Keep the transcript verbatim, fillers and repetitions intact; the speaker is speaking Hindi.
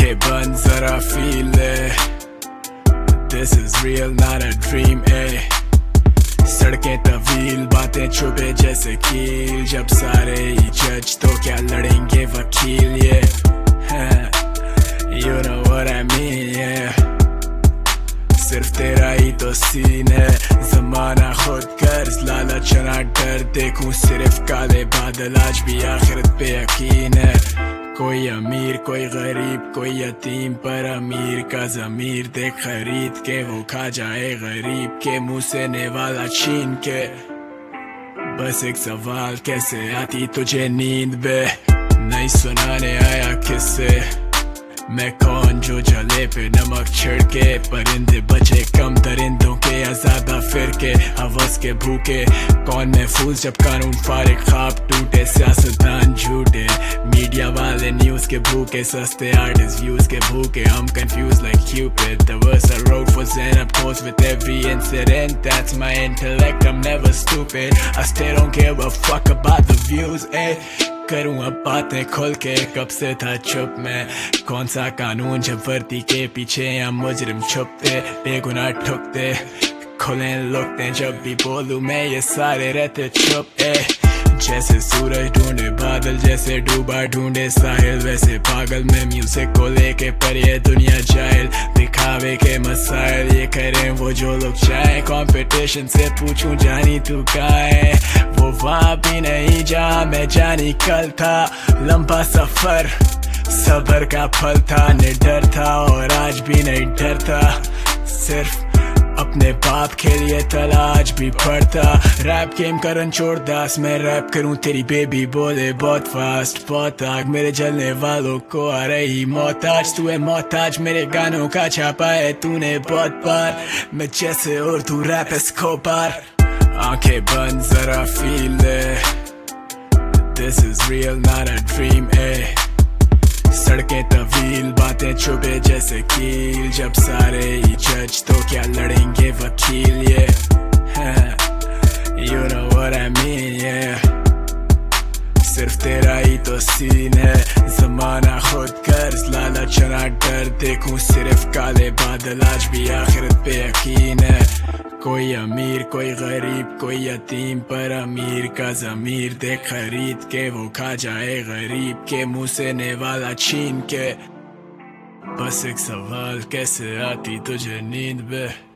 आंखें बंद जरा फील ले, this is real not a dream ए। सड़कें तवील बातें छुपे जैसे कील, जब सारे ही जज तो क्या लड़ेंगे वकील। ये you know what I mean, yeah। सिर्फ तेरा ही तो सीन है, जमाना खुद कर्ज लालच ना डर, देखूं सिर्फ काले बादल आज भी आखिरत पे यकीन है। कोई अमीर कोई गरीब कोई यतीम, पर अमीर का ज़मीर देख खरीद के वो खा जाए गरीब के मुंह से नेवाला छीन के। बस एक सवाल, कैसे आती तुझे नींद बे? नहीं सुनाने आया किससे मैं कौन जो जले पे नमक छिड़के, परिंदे बचे कम दरिंदों के या ज्यादा फिरके, हवस के भूखे कौन महफूज जब कानून फारिग ख्वाब टूटे, सियासतदान झूठे मीडिया वाले न्यूज के भूखे, सस्ते आर्टिस्ट व्यूज के भूखे। I'm confused like Cupid, the verse I wrote was in up close with every incident, that's my intellect, I'm never stupid, I still don't give a fuck about the views, eh। करूँ अब बातें खुल के, कब से था चुप मैं, कौन सा कानून जब वर्दी के पीछे या मुजरिम छुपते, बेगुनाह ठुकते खुले लुकते, जब भी बोलूं मैं ये सारे रहते चुप ए। जैसे सूरज ढूंढे बादल, जैसे डूबा ढूंढे साहिल, वैसे पागल मैं म्यूजिक को लेके, पर ये दुनिया जाहिल दिखावे के मसाइल ये करें वो जो लोग चाहे। कंपटीशन से पूछूं जानी तू कहाँ है, वो वहाँ भी नहीं जहाँ मैं जानी कल था। लंबा सफर सबर का फल था, निडर था और आज भी नहीं डरता, सिर्फ अपने बाप के लिए तलाश भी पड़ता। रैप गेम करन छोड़ दास, मैं रैप करूं तेरी बेबी बोले बहुत फास्ट, बहुत आग मेरे जलने वालों को आ रही मौत, आज तू है मोहताज मेरे गानों का छापा है तूने बहुत बार, मैं जैसे और तू रैप एस्कोबार। आंखें बंद जरा फील ले, this is real not a dream ए। सड़कें तवील बातें छुपे जैसे कील, जब सारे ही जज तो क्या लड़ेंगे वकील। ये you know what I mean, yeah। सिर्फ तेरा ही तो सीन है, जमाना खुद कर्ज लालच ना डर, देखूं सिर्फ काले बादल आज भी आखिरत पे यकीन है। कोई अमीर कोई गरीब कोई यतीम, पर अमीर का ज़मीर देख खरीद के वो खा जाए गरीब के मुंह से नेवाला छीन के। बस एक सवाल, कैसे आती तुझे नींद बे?